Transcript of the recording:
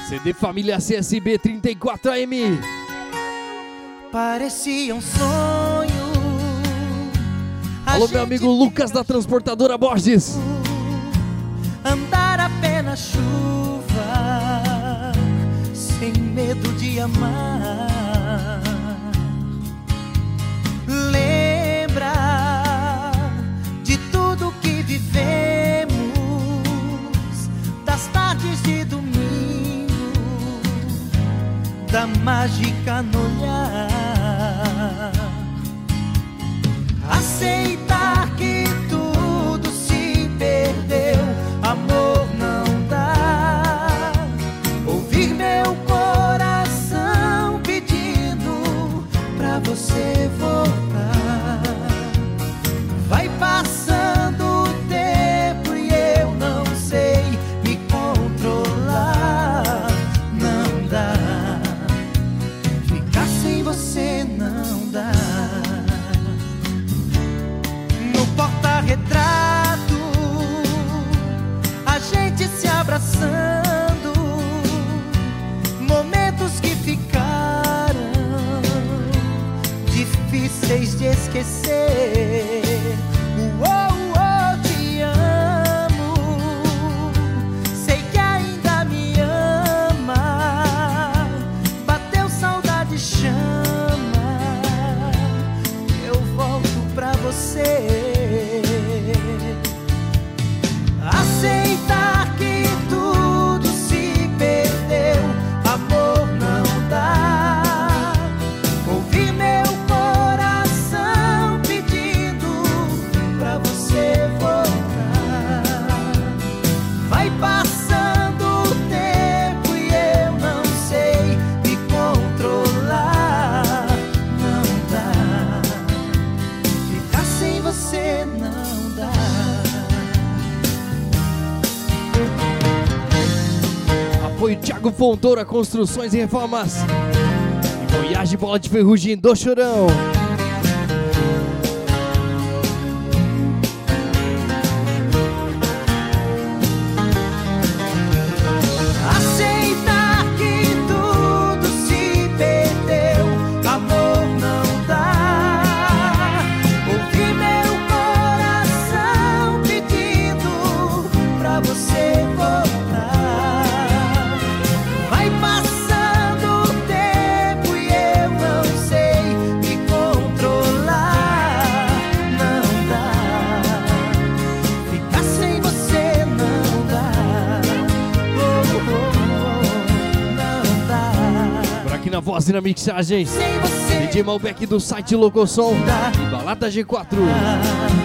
CD Família CSB 34AM. Parecia um sonho. Alô, meu amigo Lucas da Transportadora Borges. Andar apenas chuva, sem medo de amar. Lembra de tudo que vivemos, das tardes de domingo, da mágica no olhar. Aceitar que tudo se perdeu, amor não dá. Ouvir meu coração pedindo pra você voltar. Vai passando o tempo e eu não sei me controlar. Não dá, ficar sem você não dá. No porta-retrato, a gente se abraçando, momentos que ficaram difíceis de esquecer. Te amo, sei que ainda me ama. Bateu saudade, chama, eu volto pra você. Aceitar que tudo se perdeu, amor não dá. Ouvir meu coração pedindo pra você voltar. Vai passando o tempo e eu não sei me controlar. Não dá, ficar sem você não dá. Apoio Thiago Fontoura, Construções e Reformas. E Voyage Bola de Ferrugem do Chorão. Aceitar que tudo se perdeu, amor não dá. Ouvir meu coração pedindo pra você voltar. Vai passando o tempo e eu não sei me controlar. Não dá, ficar sem você não dá. Não dá, Por aqui na voz e na mixagem, sem você DJ Malbec do site Locosom não dá. e Balada G4.